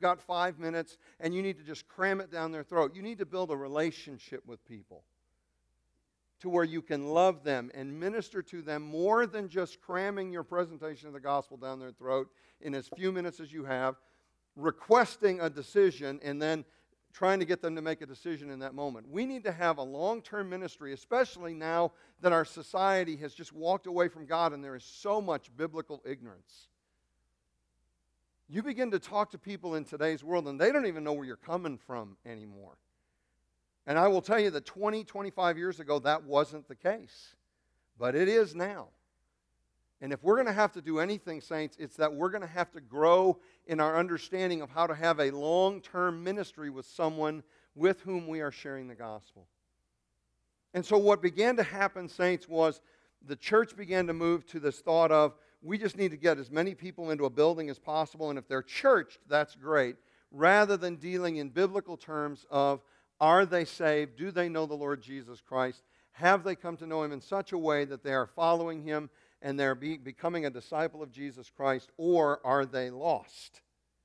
got 5 minutes and you need to just cram it down their throat. You need to build a relationship with people to where you can love them and minister to them more than just cramming your presentation of the gospel down their throat in as few minutes as you have, requesting a decision, and then trying to get them to make a decision in that moment. We need to have a long-term ministry, especially now that our society has just walked away from God and there is so much biblical ignorance. You begin to talk to people in today's world and they don't even know where you're coming from anymore. And I will tell you that 20, 25 years ago, that wasn't the case. But it is now. And if we're going to have to do anything, saints, it's that we're going to have to grow in our understanding of how to have a long-term ministry with someone with whom we are sharing the gospel. And so what began to happen, saints, was the church began to move to this thought of, we just need to get as many people into a building as possible, and if they're churched, that's great, rather than dealing in biblical terms of, are they saved? Do they know the Lord Jesus Christ? Have they come to know Him in such a way that they are following Him and they're becoming a disciple of Jesus Christ, or are they lost?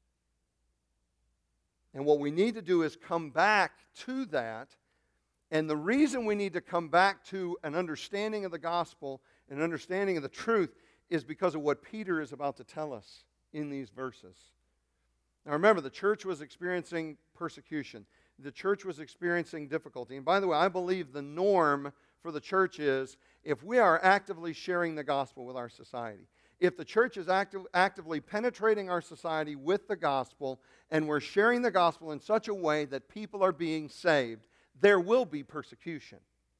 And what we need to do is come back to that. And the reason we need to come back to an understanding of the gospel, an understanding of the truth, is because of what Peter is about to tell us in these verses. Now remember, the church was experiencing persecution. The church was experiencing difficulty. And by the way, I believe the norm for the church is if we are actively sharing the gospel with our society, if the church is actively penetrating our society with the gospel, and we're sharing the gospel in such a way that people are being saved, there will be persecution.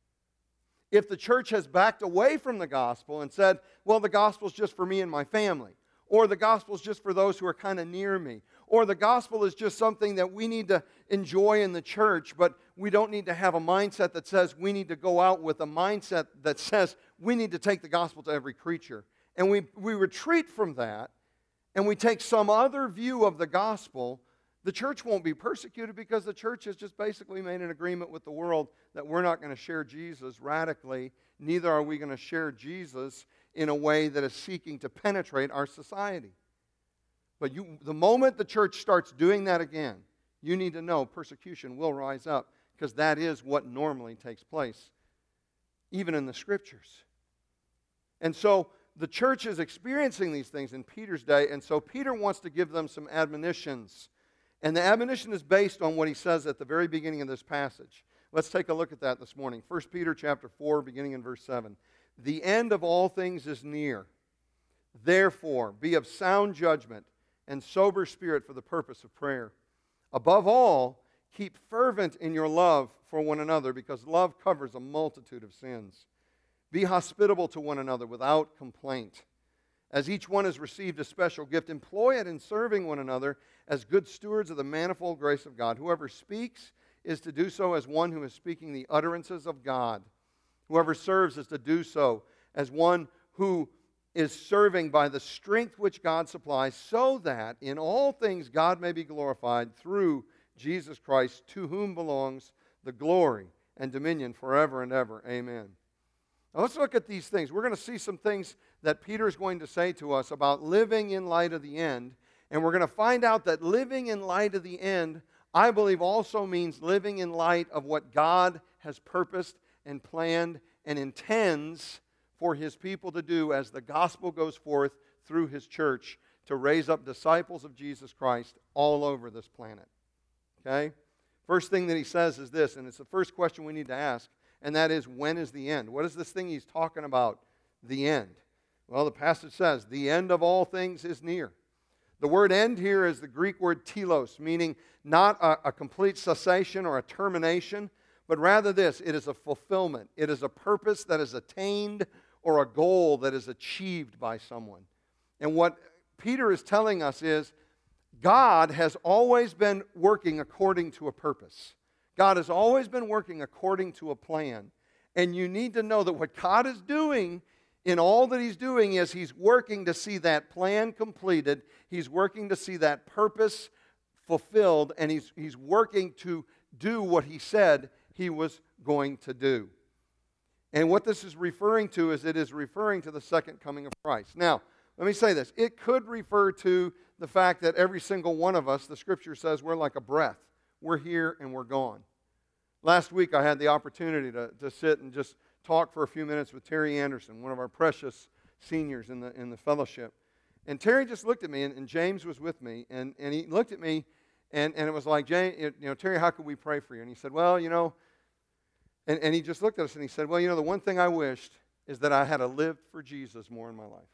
If the church has backed away from the gospel and said, well, the gospel's just for me and my family, or the gospel's just for those who are kind of near me, or the gospel is just something that we need to enjoy in the church, but we don't need to have a mindset that says we need to go out with a mindset that says we need to take the gospel to every creature. And we retreat from that, and we take some other view of the gospel. The church won't be persecuted because the church has just basically made an agreement with the world that we're not going to share Jesus radically, neither are we going to share Jesus in a way that is seeking to penetrate our society. But the moment the church starts doing that again, you need to know persecution will rise up, because that is what normally takes place, even in the Scriptures. And so the church is experiencing these things in Peter's day, and so Peter wants to give them some admonitions. And the admonition is based on what he says at the very beginning of this passage. Let's take a look at that this morning. 1 Peter chapter 4, beginning in verse 7. The end of all things is near. Therefore, be of sound judgment and sober spirit for the purpose of prayer. Above all, keep fervent in your love for one another, because love covers a multitude of sins. Be hospitable to one another without complaint. As each one has received a special gift, employ it in serving one another as good stewards of the manifold grace of God. Whoever speaks is to do so as one who is speaking the utterances of God. Whoever serves is to do so as one who is serving by the strength which God supplies, so that in all things God may be glorified through Jesus Christ, to whom belongs the glory and dominion forever and ever. Amen. Now let's look at these things. We're going to see some things that Peter is going to say to us about living in light of the end. And we're going to find out that living in light of the end, I believe, also means living in light of what God has purposed and planned and intends for His people to do as the gospel goes forth through His church to raise up disciples of Jesus Christ all over this planet. Okay? First thing that he says is this, and it's the first question we need to ask, and that is, when is the end? What is this thing he's talking about, the end? Well, the passage says, the end of all things is near. The word end here is the Greek word telos, meaning not a complete cessation or a termination, but rather this, it is a fulfillment. It is a purpose that is attained or a goal that is achieved by someone. And what Peter is telling us is, God has always been working according to a purpose. God has always been working according to a plan. And you need to know that what God is doing in all that He's doing is He's working to see that plan completed. He's working to see that purpose fulfilled. And He's working to do what He said He was going to do. And what this is referring to is it is referring to the second coming of Christ. Now, let me say this. It could refer to the fact that every single one of us, the Scripture says, we're like a breath. We're here and we're gone. Last week I had the opportunity to sit and just talk for a few minutes with Terry Anderson, one of our precious seniors in the fellowship. And Terry just looked at me, and James was with me, and he looked at me, and it was like, Terry, how could we pray for you? And he said, well, and he just looked at us and he said, well, the one thing I wished is that I had lived for Jesus more in my life.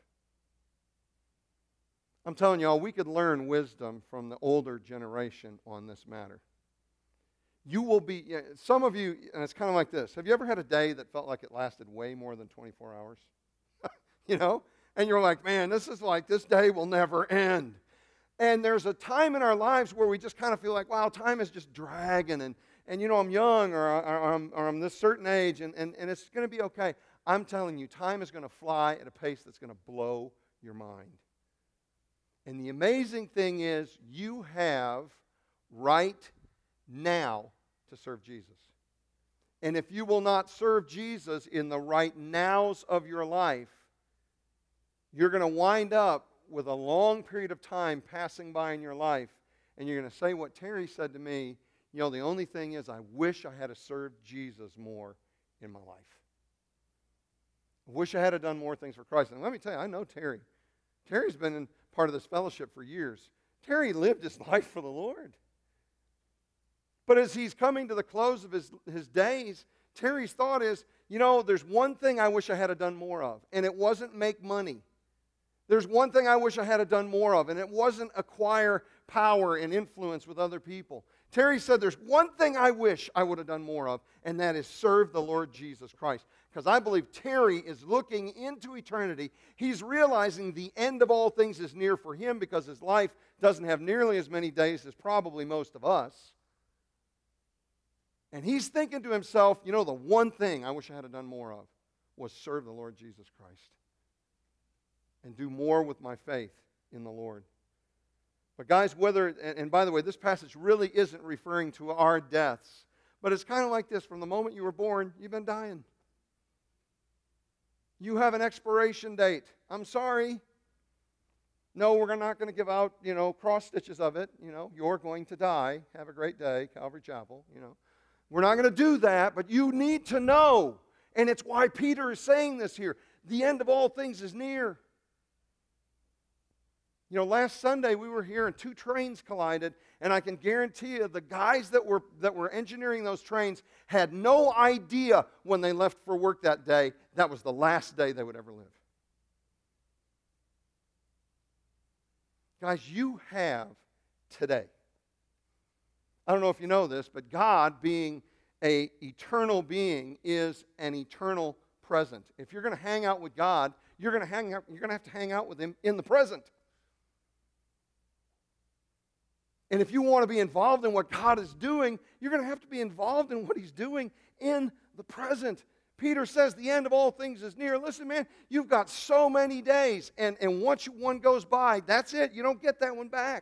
I'm telling y'all, we could learn wisdom from the older generation on this matter. You will be, some of you, and it's kind of like this. Have you ever had a day that felt like it lasted way more than 24 hours? And you're like, man, this day will never end. And there's a time in our lives where we just kind of feel like, wow, time is just dragging, and I'm young, or I'm this certain age, and it's going to be okay. I'm telling you, time is going to fly at a pace that's going to blow your mind. And the amazing thing is, you have right now to serve Jesus. And if you will not serve Jesus in the right nows of your life, you're going to wind up with a long period of time passing by in your life, and you're going to say what Terry said to me, the only thing is I wish I had served Jesus more in my life. I wish I had done more things for Christ. And let me tell you, I know Terry. Terry's been in part of this fellowship for years. Terry lived his life for the Lord. But as he's coming to the close of his days, Terry's thought is, there's one thing I wish I had done more of, and it wasn't make money. There's one thing I wish I had done more of, and it wasn't acquire power and influence with other people. Terry said, there's one thing I wish I would have done more of, and that is serve the Lord Jesus Christ. Because I believe Terry is looking into eternity. He's realizing the end of all things is near for him because his life doesn't have nearly as many days as probably most of us. And he's thinking to himself, the one thing I wish I had done more of was serve the Lord Jesus Christ and do more with my faith in the Lord. But guys, and by the way, this passage really isn't referring to our deaths, but it's kind of like this. From the moment you were born, you've been dying. You have an expiration date. I'm sorry. No, we're not going to give out, cross stitches of it. You're going to die. Have a great day, Calvary Chapel, We're not going to do that, but you need to know. And it's why Peter is saying this here. The end of all things is near. Last Sunday we were here and two trains collided, and I can guarantee you the guys that were engineering those trains had no idea when they left for work that day that was the last day they would ever live. Guys, you have today. I don't know if you know this, but God, being an eternal being, is an eternal present. If you're going to hang out with God, you're going to have to hang out with Him in the present. And if you want to be involved in what God is doing, you're going to have to be involved in what He's doing in the present. Peter says the end of all things is near. Listen, man, you've got so many days, and once one goes by, that's it. You don't get that one back.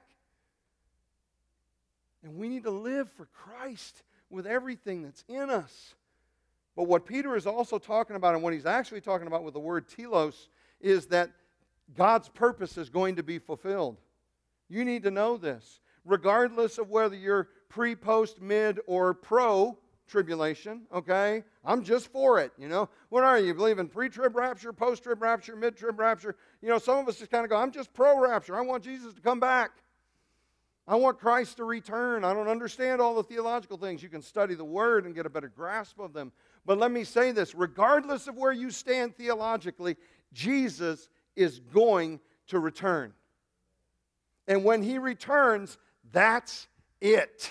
And we need to live for Christ with everything that's in us. But what Peter is also talking about, and what he's actually talking about with the word telos, is that God's purpose is going to be fulfilled. You need to know this. Regardless of whether you're pre, post, mid, or pro-tribulation, okay? I'm just for it, What are you? You believe in pre-trib rapture, post-trib rapture, mid-trib rapture? Some of us just kind of go, I'm just pro-rapture. I want Jesus to come back. I want Christ to return. I don't understand all the theological things. You can study the Word and get a better grasp of them. But let me say this. Regardless of where you stand theologically, Jesus is going to return. And when He returns, that's it.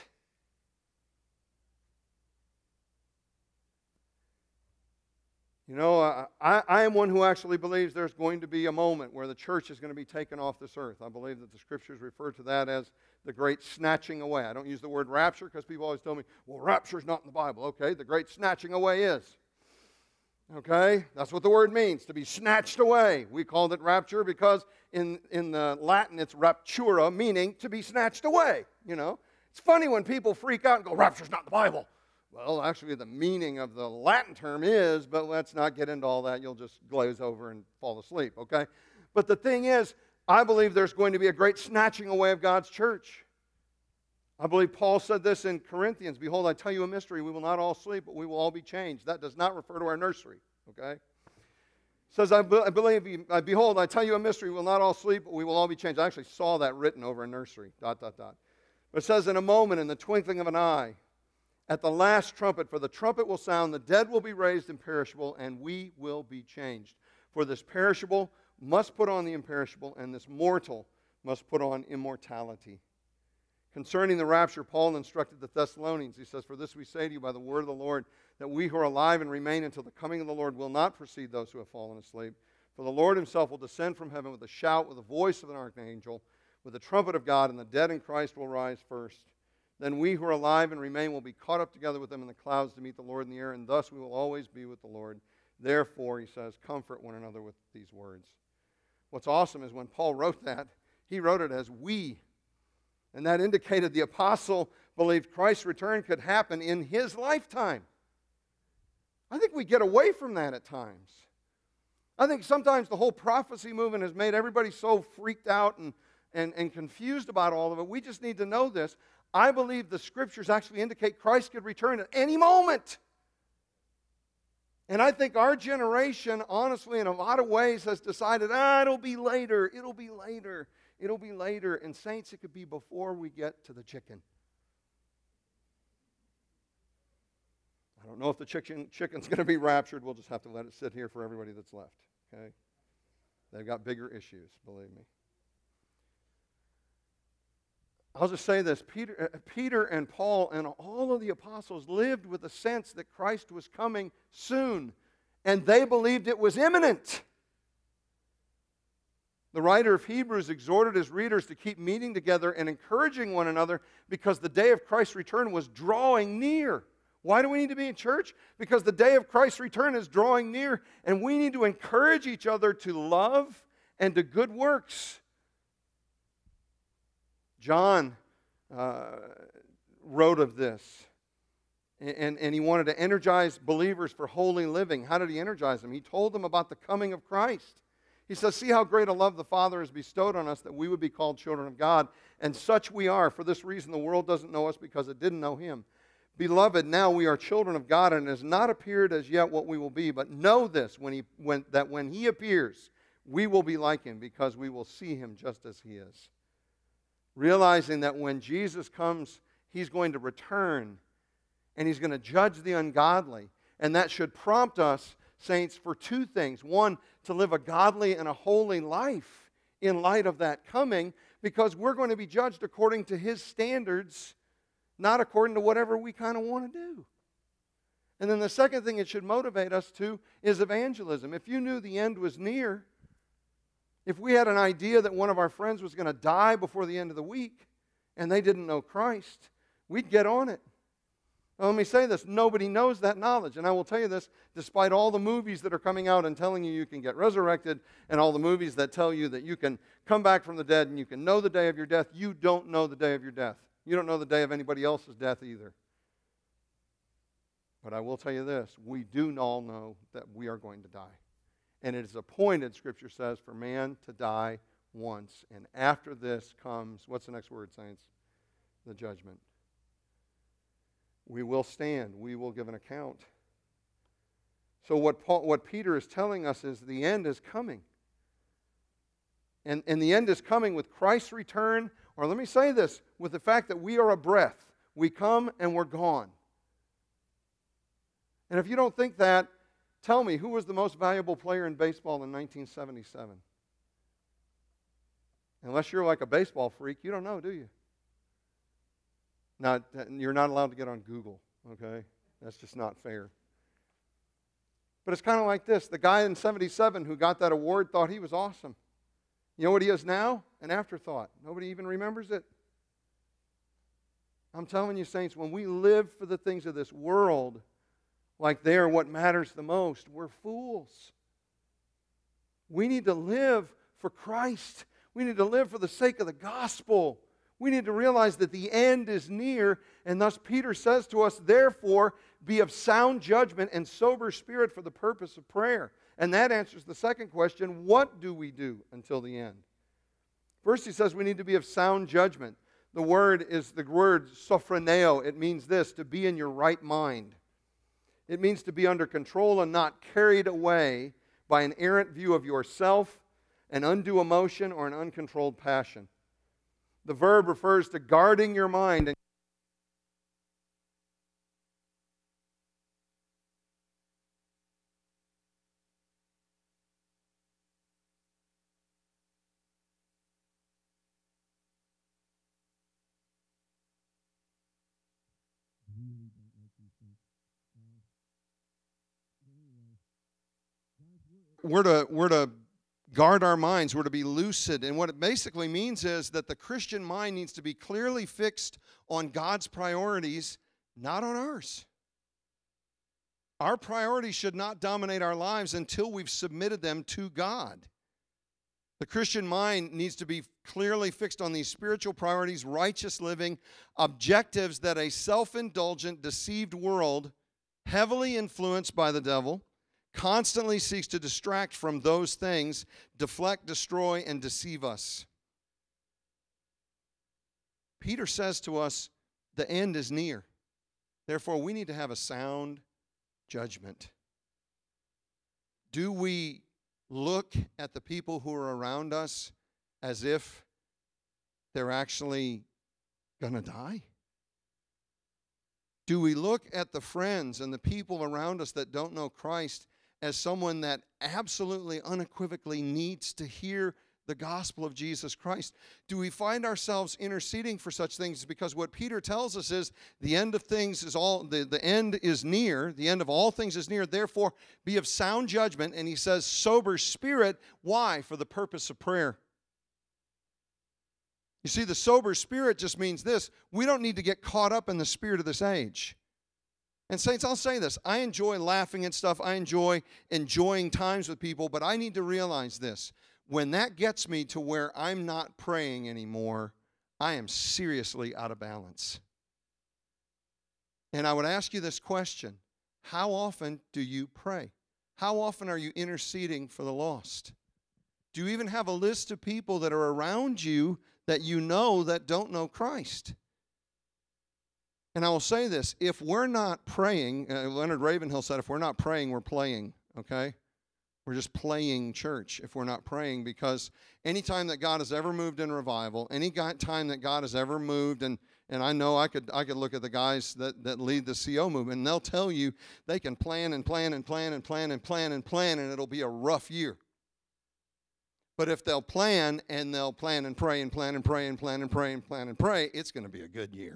I am one who actually believes there's going to be a moment where the church is going to be taken off this earth. I believe that the Scriptures refer to that as the great snatching away. I don't use the word rapture because people always tell me, well, rapture's not in the Bible. Okay, the great snatching away is. Okay, that's what the word means, to be snatched away. We called it rapture because in the Latin it's raptura, meaning to be snatched away. It's funny when people freak out and go, rapture's not in the Bible. Well, actually the meaning of the Latin term is, but let's not get into all that. You'll just glaze over and fall asleep, okay? But the thing is, I believe there's going to be a great snatching away of God's church. I believe Paul said this in Corinthians, behold, I tell you a mystery, we will not all sleep, but we will all be changed. That does not refer to our nursery, okay? It says, behold, I tell you a mystery, we will not all sleep, but we will all be changed. I actually saw that written over a nursery, ... But it says, in a moment, in the twinkling of an eye, at the last trumpet, for the trumpet will sound, the dead will be raised imperishable, and we will be changed. For this perishable must put on the imperishable, and this mortal must put on immortality. Concerning the rapture, Paul instructed the Thessalonians. He says, for this we say to you by the word of the Lord, that we who are alive and remain until the coming of the Lord will not precede those who have fallen asleep. For the Lord himself will descend from heaven with a shout, with the voice of an archangel, with the trumpet of God, and the dead in Christ will rise first. Then we who are alive and remain will be caught up together with them in the clouds to meet the Lord in the air, and thus we will always be with the Lord. Therefore, he says, comfort one another with these words. What's awesome is when Paul wrote that, he wrote it as we. And that indicated the apostle believed Christ's return could happen in his lifetime. I think we get away from that at times. I think sometimes the whole prophecy movement has made everybody so freaked out and confused about all of it. We just need to know this. I believe the scriptures actually indicate Christ could return at any moment. And I think our generation, honestly, in a lot of ways, has decided, it'll be later, it'll be later. It'll be later. And saints, it could be before we get to the chicken. I don't know if the chicken's going to be raptured. We'll just have to let it sit here for everybody that's left. Okay? They've got bigger issues, believe me. I'll just say this. Peter and Paul and all of the apostles lived with a sense that Christ was coming soon. And they believed it was imminent. The writer of Hebrews exhorted his readers to keep meeting together and encouraging one another because the day of Christ's return was drawing near. Why do we need to be in church? Because the day of Christ's return is drawing near, and we need to encourage each other to love and to good works. John wrote of this, and he wanted to energize believers for holy living. How did he energize them? He told them about the coming of Christ. He says, see how great a love the Father has bestowed on us that we would be called children of God. And such we are. For this reason the world doesn't know us because it didn't know him. Beloved, now we are children of God, and it has not appeared as yet what we will be. But know this, that when he appears, we will be like him because we will see him just as he is. Realizing that when Jesus comes, he's going to return, and he's going to judge the ungodly. And that should prompt us, saints, for two things. One, to live a godly and a holy life in light of that coming, because we're going to be judged according to his standards, not according to whatever we kind of want to do. And then the second thing it should motivate us to is evangelism. If you knew the end was near, if we had an idea that one of our friends was going to die before the end of the week and they didn't know Christ, we'd get on it. Now, let me say this, nobody knows that knowledge. And I will tell you this, despite all the movies that are coming out and telling you can get resurrected, and all the movies that tell you that you can come back from the dead and you can know the day of your death, you don't know the day of your death. You don't know the day of anybody else's death either. But I will tell you this, we do all know that we are going to die. And it is appointed, Scripture says, for man to die once. And after this comes, what's the next word, saints? The judgment. We will stand. We will give an account. So what Peter is telling us is the end is coming. And the end is coming with Christ's return, or let me say this, with the fact that we are a breath. We come and we're gone. And if you don't think that, tell me, who was the most valuable player in baseball in 1977? Unless you're like a baseball freak, you don't know, do you? Now, you're not allowed to get on Google, okay? That's just not fair. But it's kind of like this. The guy in 77 who got that award thought he was awesome. You know what he is now? An afterthought. Nobody even remembers it. I'm telling you, saints, when we live for the things of this world like they are what matters the most, we're fools. We need to live for Christ. We need to live for the sake of the gospel. We need to realize that the end is near, and thus Peter says to us, therefore, be of sound judgment and sober spirit for the purpose of prayer. And that answers the second question, what do we do until the end? First, he says we need to be of sound judgment. The word is the word sophroneo. It means this, to be in your right mind. It means to be under control and not carried away by an errant view of yourself, an undue emotion, or an uncontrolled passion. The verb refers to guarding your mind and we're to guard our minds. We're to be lucid. And what it basically means is that the Christian mind needs to be clearly fixed on God's priorities, not on ours. Our priorities should not dominate our lives until we've submitted them to God. The Christian mind needs to be clearly fixed on these spiritual priorities, righteous living, objectives that a self-indulgent, deceived world, heavily influenced by the devil, constantly seeks to distract from those things, deflect, destroy, and deceive us. Peter says to us, the end is near. Therefore, we need to have a sound judgment. Do we look at the people who are around us as if they're actually going to die? Do we look at the friends and the people around us that don't know Christ as someone that absolutely unequivocally needs to hear the gospel of Jesus Christ? Do we find ourselves interceding for such things? Because what Peter tells us is the end of things is the end is near, the end of all things is near, therefore be of sound judgment. And he says sober spirit. Why? For the purpose of prayer. You see, the sober spirit just means this: we don't need to get caught up in the spirit of this age. And saints, I'll say this, I enjoy laughing at stuff, I enjoy enjoying times with people, but I need to realize this: when that gets me to where I'm not praying anymore, I am seriously out of balance. And I would ask you this question: how often do you pray? How often are you interceding for the lost? Do you even have a list of people that are around you that you know that don't know Christ? And I will say this, if we're not praying, Leonard Ravenhill said, if we're not praying, we're playing, okay? We're just playing church if we're not praying, because any time that God has ever moved in revival, any time that God has ever moved, and I know I could look at the guys that lead the CO movement, and they'll tell you they can plan and plan and plan and plan and plan and plan, and it'll be a rough year. But if they'll plan and they'll plan and pray and plan and pray and plan and pray and plan and pray, it's going to be a good year.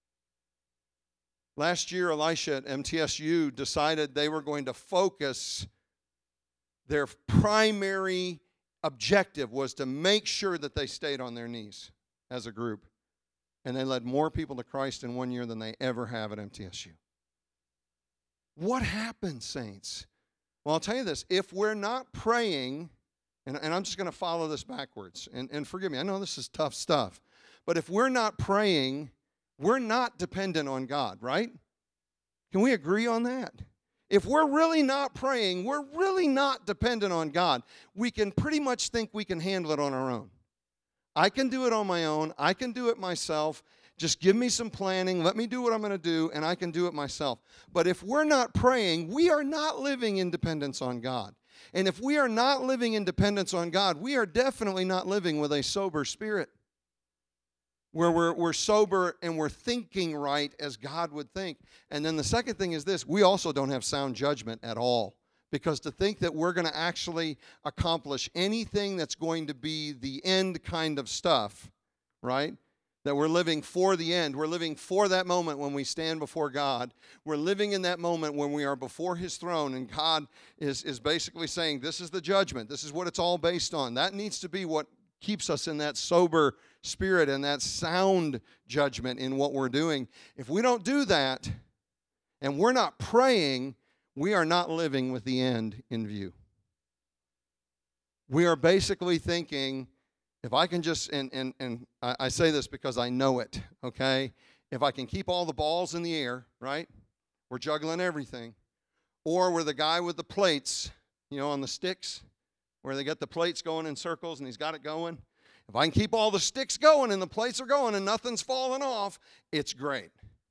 Last year, Elisha at MTSU decided they were going to focus. Their primary objective was to make sure that they stayed on their knees as a group. And they led more people to Christ in 1 year than they ever have at MTSU. What happens, saints? Well, I'll tell you this. If we're not praying, and I'm just going to follow this backwards, and forgive me, I know this is tough stuff, but if we're not praying, we're not dependent on God, right? Can we agree on that? If we're really not praying, we're really not dependent on God. We can pretty much think we can handle it on our own. I can do it on my own. I can do it myself. Just give me some planning. Let me do what I'm going to do, and I can do it myself. But if we're not praying, we are not living in dependence on God. And if we are not living in dependence on God, we are definitely not living with a sober spirit, where we're sober and we're thinking right as God would think. And then the second thing is this: we also don't have sound judgment at all. Because to think that we're going to actually accomplish anything that's going to be the end kind of stuff, right? That we're living for the end. We're living for that moment when we stand before God. We're living in that moment when we are before His throne, and God is basically saying, this is the judgment. This is what it's all based on. That needs to be what keeps us in that sober spirit and that sound judgment in what we're doing. If we don't do that, and we're not praying, we are not living with the end in view. We are basically thinking, if I can just, and I say this because I know it, okay? If I can keep all the balls in the air, right? We're juggling everything. Or we're the guy with the plates, on the sticks, where they get the plates going in circles and he's got it going. If I can keep all the sticks going and the plates are going and nothing's falling off, it's great.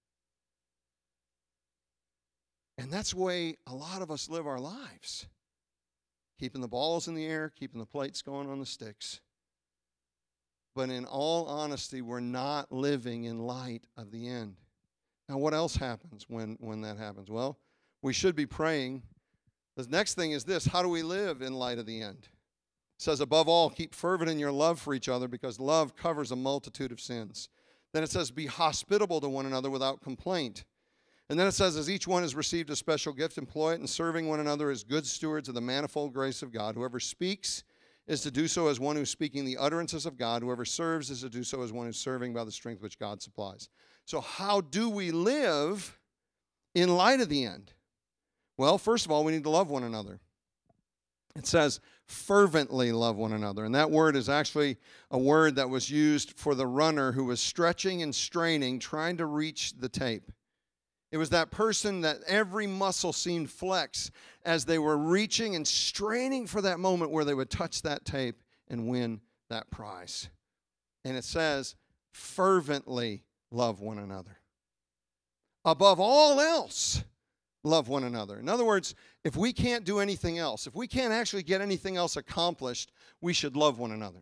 And that's the way a lot of us live our lives. Keeping the balls in the air, keeping the plates going on the sticks. But in all honesty, we're not living in light of the end. Now, what else happens when that happens? Well, we should be praying. The next thing is this: how do we live in light of the end? It says, above all, keep fervent in your love for each other, because love covers a multitude of sins. Then it says, be hospitable to one another without complaint. And then it says, as each one has received a special gift, employ it in serving one another as good stewards of the manifold grace of God. Whoever speaks is to do so as one who's speaking the utterances of God. Whoever serves is to do so as one who's serving by the strength which God supplies. So how do we live in light of the end? Well, first of all, we need to love one another. It says, fervently love one another. And that word is actually a word that was used for the runner who was stretching and straining, trying to reach the tape. It was that person that every muscle seemed flex as they were reaching and straining for that moment where they would touch that tape and win that prize. And it says, fervently love one another. Above all else, love one another. In other words, if we can't do anything else, if we can't actually get anything else accomplished, we should love one another.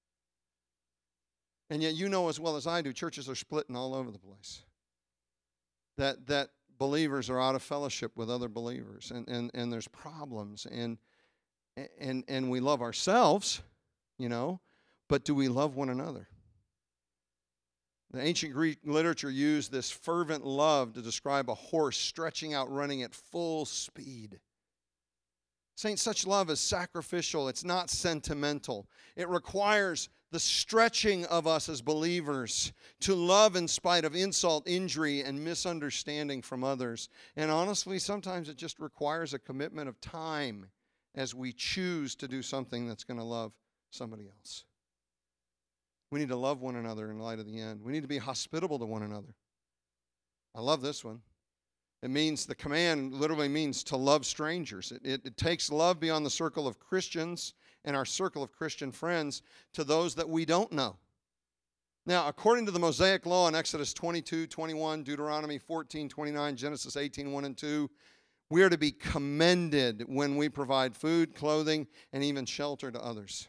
And yet, you know as well as I do, churches are splitting all over the place. That believers are out of fellowship with other believers, and there's problems, and we love ourselves, but do we love one another? The ancient Greek literature used this fervent love to describe a horse stretching out, running at full speed. Saints, such love is sacrificial. It's not sentimental. It requires the stretching of us as believers to love in spite of insult, injury, and misunderstanding from others. And honestly, sometimes it just requires a commitment of time as we choose to do something that's going to love somebody else. We need to love one another in light of the end. We need to be hospitable to one another. I love this one. It means, the command literally means to love strangers. It takes love beyond the circle of Christians and our circle of Christian friends to those that we don't know. Now, according to the Mosaic Law in Exodus 22:21, Deuteronomy 14:29, Genesis 18:1 and 2, we are to be commended when we provide food, clothing, and even shelter to others.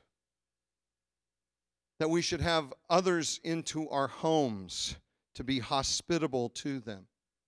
That we should have others into our homes to be hospitable to them.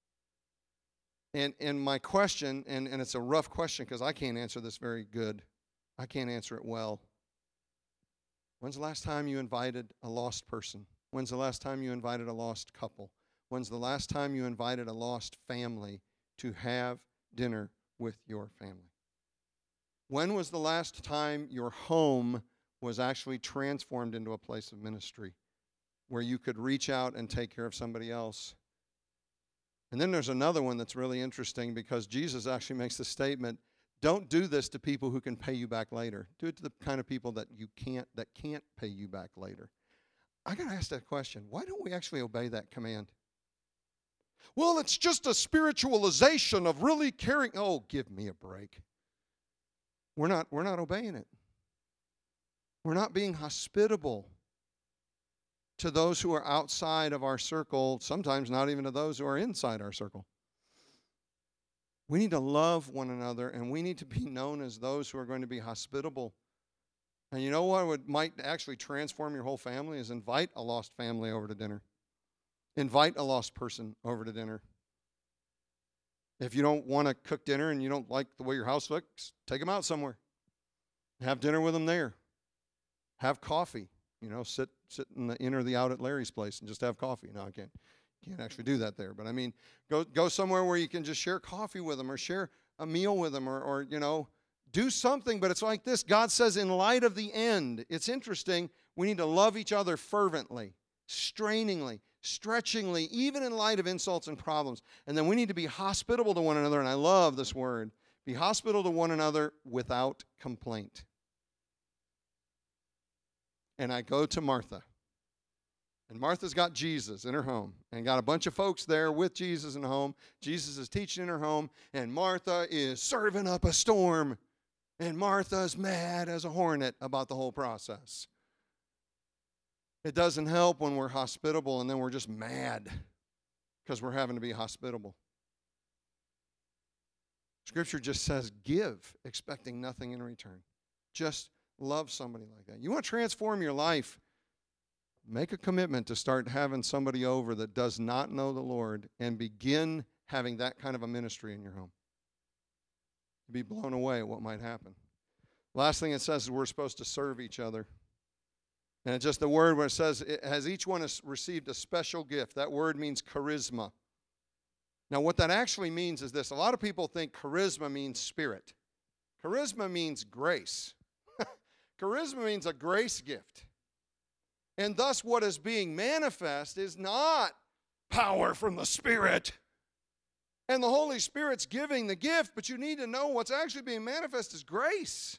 And my question, and it's a rough question because I can't answer this very good. I can't answer it well. When's the last time you invited a lost person? When's the last time you invited a lost couple? When's the last time you invited a lost family to have dinner with your family? When was the last time your home was actually transformed into a place of ministry where you could reach out and take care of somebody else? And then there's another one that's really interesting, because Jesus actually makes the statement, don't do this to people who can pay you back later. Do it to the kind of people that can't pay you back later. I got to ask that question. Why don't we actually obey that command? Well, it's just a spiritualization of really caring. Oh, give me a break. We're not obeying it. We're not being hospitable to those who are outside of our circle, sometimes not even to those who are inside our circle. We need to love one another, and we need to be known as those who are going to be hospitable. And you know what might actually transform your whole family is invite a lost family over to dinner. Invite a lost person over to dinner. If you don't want to cook dinner and you don't like the way your house looks, take them out somewhere. Have dinner with them there. Have coffee. Sit in the in or the out at Larry's place and just have coffee. No, I can't actually do that there. But I mean, go somewhere where you can just share coffee with them or share a meal with them or do something. But it's like this. God says in light of the end, it's interesting, we need to love each other fervently, strainingly, stretchingly, even in light of insults and problems. And then we need to be hospitable to one another. And I love this word. Be hospitable to one another without complaint. And I go to Martha. And Martha's got Jesus in her home and got a bunch of folks there with Jesus in the home. Jesus is teaching in her home, and Martha is serving up a storm. And Martha's mad as a hornet about the whole process. It doesn't help when we're hospitable and then we're just mad because we're having to be hospitable. Scripture just says, give, expecting nothing in return. Just love somebody like that. You want to transform your life, make a commitment to start having somebody over that does not know the Lord and begin having that kind of a ministry in your home. You'd be blown away at what might happen. Last thing it says is we're supposed to serve each other. And it's just the word where it says, has each one has received a special gift. That word means charisma. Now, what that actually means is this. A lot of people think charisma means spirit. Charisma means grace. Charisma means a grace gift. And thus, what is being manifest is not power from the Spirit. And the Holy Spirit's giving the gift, but you need to know what's actually being manifest is grace.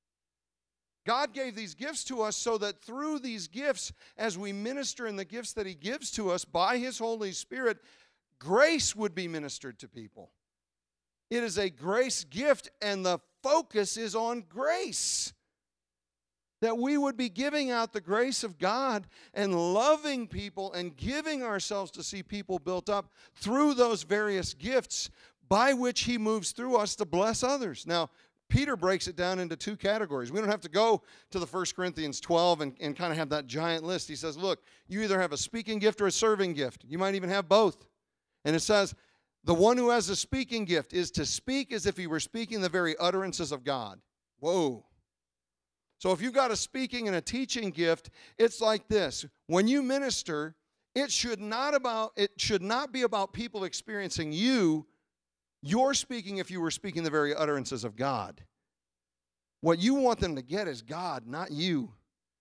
God gave these gifts to us so that through these gifts, as we minister in the gifts that He gives to us by His Holy Spirit, grace would be ministered to people. It is a grace gift, and the focus is on grace. That we would be giving out the grace of God and loving people and giving ourselves to see people built up through those various gifts by which He moves through us to bless others. Now, Peter breaks it down into two categories. We don't have to go to the 1 Corinthians 12 and kind of have that giant list. He says, look, you either have a speaking gift or a serving gift. You might even have both. And it says, the one who has a speaking gift is to speak as if he were speaking the very utterances of God. Whoa. So if you've got a speaking and a teaching gift, it's like this. When you minister, it should not be about people experiencing you. You're speaking if you were speaking the very utterances of God. What you want them to get is God, not you.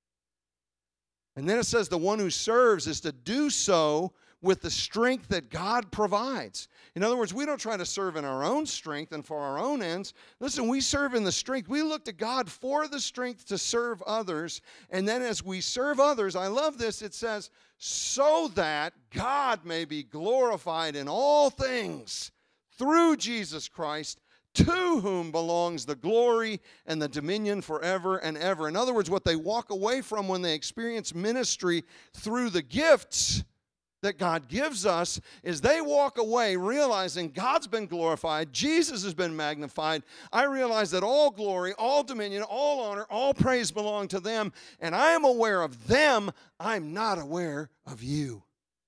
And then it says the one who serves is to do so with the strength that God provides. In other words, we don't try to serve in our own strength and for our own ends. Listen, we serve in the strength. We look to God for the strength to serve others. And then as we serve others, I love this, it says, so that God may be glorified in all things through Jesus Christ, to whom belongs the glory and the dominion forever and ever. In other words, what they walk away from when they experience ministry through the gifts that God gives us is they walk away realizing God's been glorified, Jesus has been magnified. I realize that all glory, all dominion, all honor, all praise belong to them, and I am aware of them. I'm not aware of you.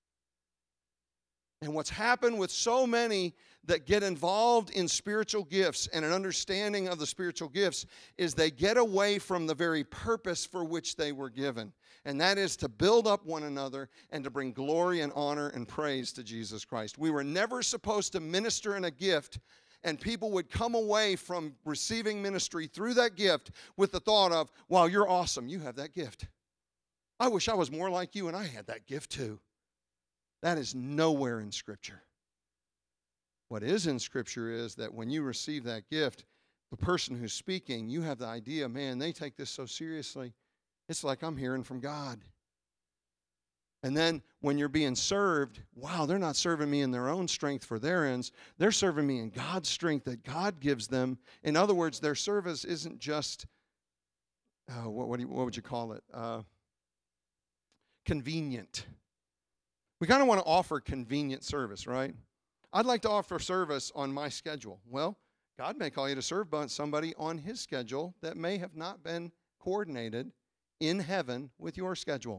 And what's happened with so many that get involved in spiritual gifts and an understanding of the spiritual gifts is they get away from the very purpose for which they were given. And that is to build up one another and to bring glory and honor and praise to Jesus Christ. We were never supposed to minister in a gift and people would come away from receiving ministry through that gift with the thought of, wow, you're awesome, you have that gift. I wish I was more like you and I had that gift too. That is nowhere in Scripture. What is in Scripture is that when you receive that gift, the person who's speaking, you have the idea, man, they take this so seriously. It's like I'm hearing from God. And then when you're being served, wow, they're not serving me in their own strength for their ends. They're serving me in God's strength that God gives them. In other words, their service isn't just, what would you call it? Convenient. We kind of want to offer convenient service, right? I'd like to offer service on my schedule. Well, God may call you to serve somebody on His schedule that may have not been coordinated in heaven with your schedule.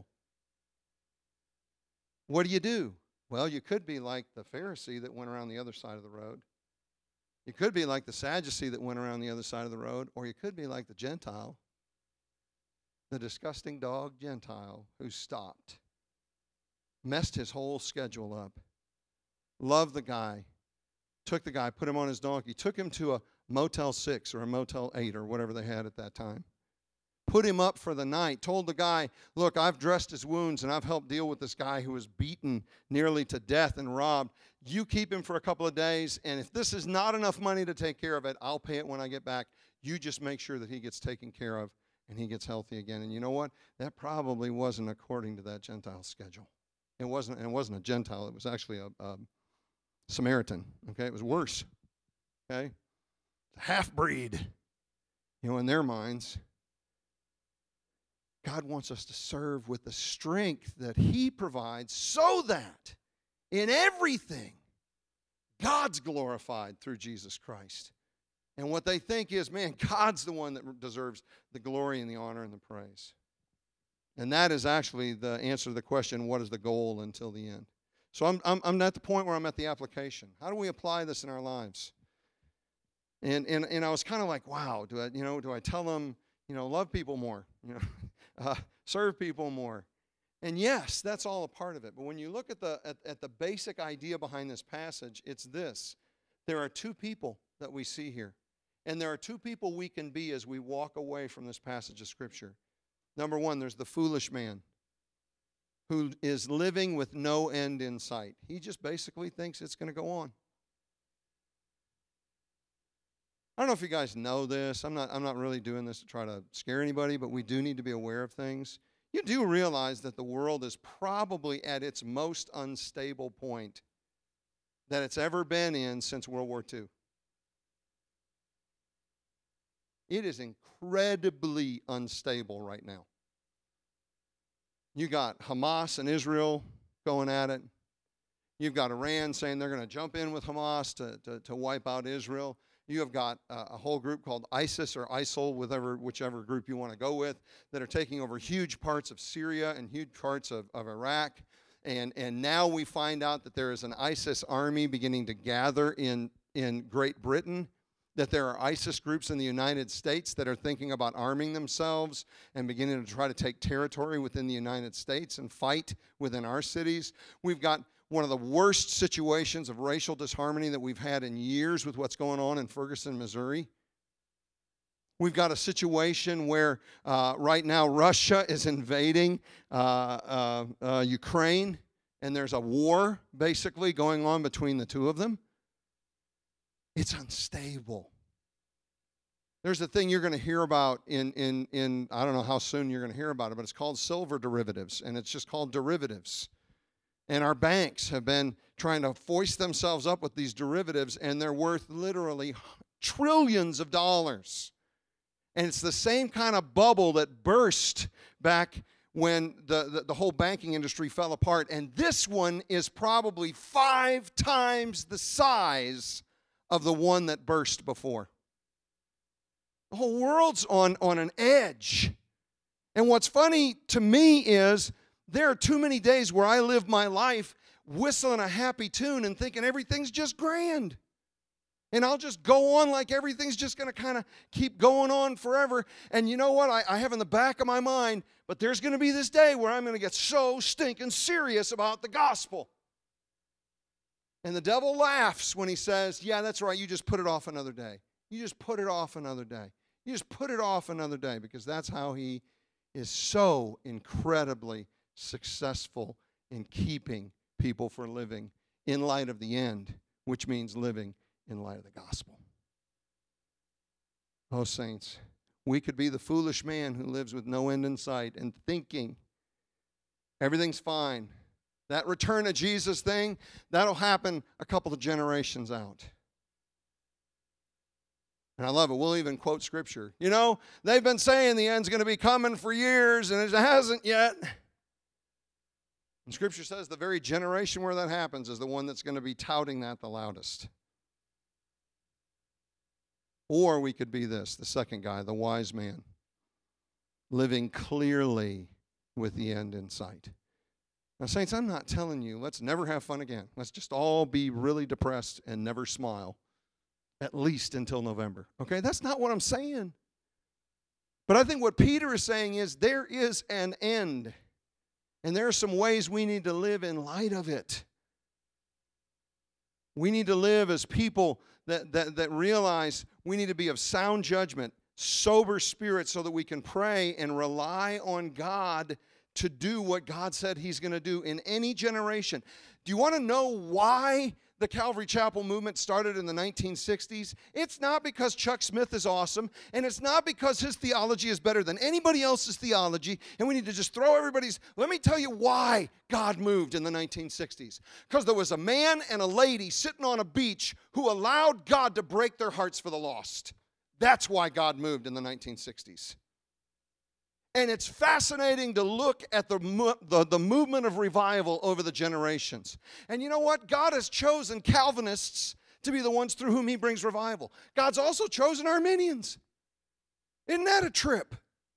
What do? Well, you could be like the Pharisee that went around the other side of the road. You could be like the Sadducee that went around the other side of the road, or you could be like the Gentile, the disgusting dog Gentile who stopped, messed his whole schedule up, loved the guy, took the guy, put him on his donkey, took him to a Motel 6 or a Motel 8 or whatever they had at that time. Put him up for the night, told the guy, look, I've dressed his wounds and I've helped deal with this guy who was beaten nearly to death and robbed. You keep him for a couple of days, and if this is not enough money to take care of it, I'll pay it when I get back. You just make sure that he gets taken care of and he gets healthy again. And you know what? That probably wasn't according to that Gentile schedule. It wasn't a Gentile. It was actually a Samaritan. Okay, it was worse. Okay, half-breed. In their minds. God wants us to serve with the strength that He provides so that in everything, God's glorified through Jesus Christ. And what they think is, man, God's the one that deserves the glory and the honor and the praise. And that is actually the answer to the question, what is the goal until the end? So I'm at the point where I'm at the application. How do we apply this in our lives? And I was kind of like, wow, do I tell them, love people more, serve people more? And yes, that's all a part of it. But when you look at the basic idea behind this passage, it's this. There are two people that we see here. And there are two people we can be as we walk away from this passage of Scripture. Number one, there's the foolish man who is living with no end in sight. He just basically thinks it's going to go on. I don't know if you guys know this. I'm not really doing this to try to scare anybody, but we do need to be aware of things. You do realize that the world is probably at its most unstable point that it's ever been in since World War II. It is incredibly unstable right now. You got Hamas and Israel going at it. You've got Iran saying they're going to jump in with Hamas to wipe out Israel. You have got a whole group called ISIS or ISIL, whichever group you want to go with, that are taking over huge parts of Syria and huge parts of Iraq. And now we find out that there is an ISIS army beginning to gather in Great Britain, that there are ISIS groups in the United States that are thinking about arming themselves and beginning to try to take territory within the United States and fight within our cities. We've got one of the worst situations of racial disharmony that we've had in years with what's going on in Ferguson, Missouri. We've got a situation where right now Russia is invading Ukraine, and there's a war basically going on between the two of them. It's unstable. There's a thing you're going to hear about in I don't know how soon you're going to hear about it, but it's called silver derivatives, and it's just called derivatives. And our banks have been trying to foist themselves up with these derivatives, and they're worth literally trillions of dollars. And it's the same kind of bubble that burst back when the whole banking industry fell apart. And this one is probably 5 times the size of the one that burst before. The whole world's on an edge. And what's funny to me is there are too many days where I live my life whistling a happy tune and thinking everything's just grand. And I'll just go on like everything's just going to kind of keep going on forever. And you know what? I have in the back of my mind, but there's going to be this day where I'm going to get so stinking serious about the gospel. And the devil laughs when he says, yeah, that's right, you just put it off another day. You just put it off another day. You just put it off another day, because that's how he is so incredibly successful in keeping people from living in light of the end, which means living in light of the gospel. Oh, saints, we could be the foolish man who lives with no end in sight and thinking everything's fine. That return of Jesus thing, that'll happen a couple of generations out. And I love it. We'll even quote Scripture. You know, they've been saying the end's going to be coming for years, and it hasn't yet. And Scripture says the very generation where that happens is the one that's going to be touting that the loudest. Or we could be this, the second guy, the wise man, living clearly with the end in sight. Now, saints, I'm not telling you, let's never have fun again. Let's just all be really depressed and never smile, at least until November. Okay, that's not what I'm saying. But I think what Peter is saying is there is an end. And there are some ways we need to live in light of it. We need to live as people that realize we need to be of sound judgment, sober spirit, so that we can pray and rely on God to do what God said He's going to do in any generation. Do you want to know why the Calvary Chapel movement started in the 1960s? It's not because Chuck Smith is awesome, and it's not because his theology is better than anybody else's theology, and we need to just throw everybody's. Let me tell you why God moved in the 1960s. Because there was a man and a lady sitting on a beach who allowed God to break their hearts for the lost. That's why God moved in the 1960s. And it's fascinating to look at the movement of revival over the generations. And you know what? God has chosen Calvinists to be the ones through whom he brings revival. God's also chosen Arminians. Isn't that a trip?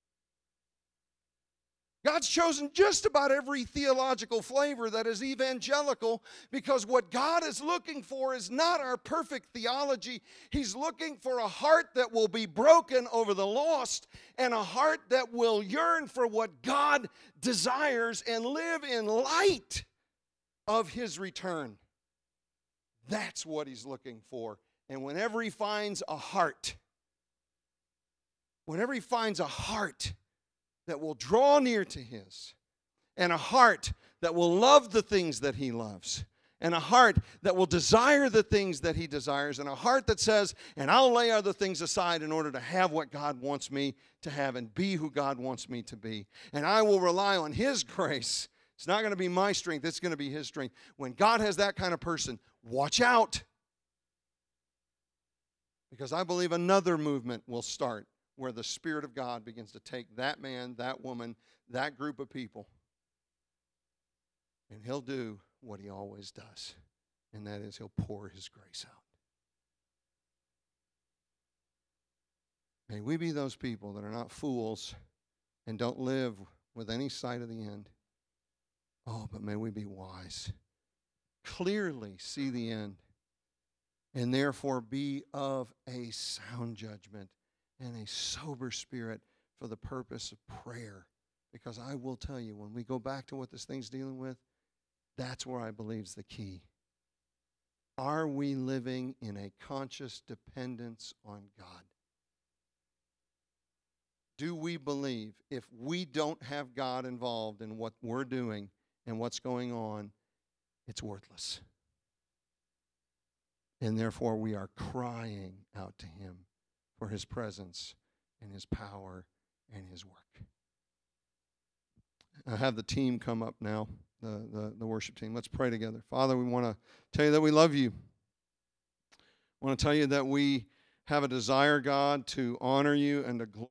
God's chosen just about every theological flavor that is evangelical, because what God is looking for is not our perfect theology. He's looking for a heart that will be broken over the lost and a heart that will yearn for what God desires and live in light of his return. That's what he's looking for. And whenever he finds a heart that will draw near to his, and a heart that will love the things that he loves, and a heart that will desire the things that he desires, and a heart that says, and I'll lay other things aside in order to have what God wants me to have and be who God wants me to be. And I will rely on his grace. It's not going to be my strength, it's going to be his strength. When God has that kind of person, watch out. Because I believe another movement will start where the Spirit of God begins to take that man, that woman, that group of people, and he'll do what he always does, and that is he'll pour his grace out. May we be those people that are not fools and don't live with any sight of the end. Oh, but may we be wise, clearly see the end, and therefore be of a sound judgment and a sober spirit for the purpose of prayer. Because I will tell you, when we go back to what this thing's dealing with, that's where I believe is the key. Are we living in a conscious dependence on God? Do we believe if we don't have God involved in what we're doing and what's going on, it's worthless? And therefore we are crying out to him for his presence and his power and his work. I have the team come up now, the worship team. Let's pray together. Father, we want to tell you that we love you. I want to tell you that we have a desire, God, to honor you and to glorify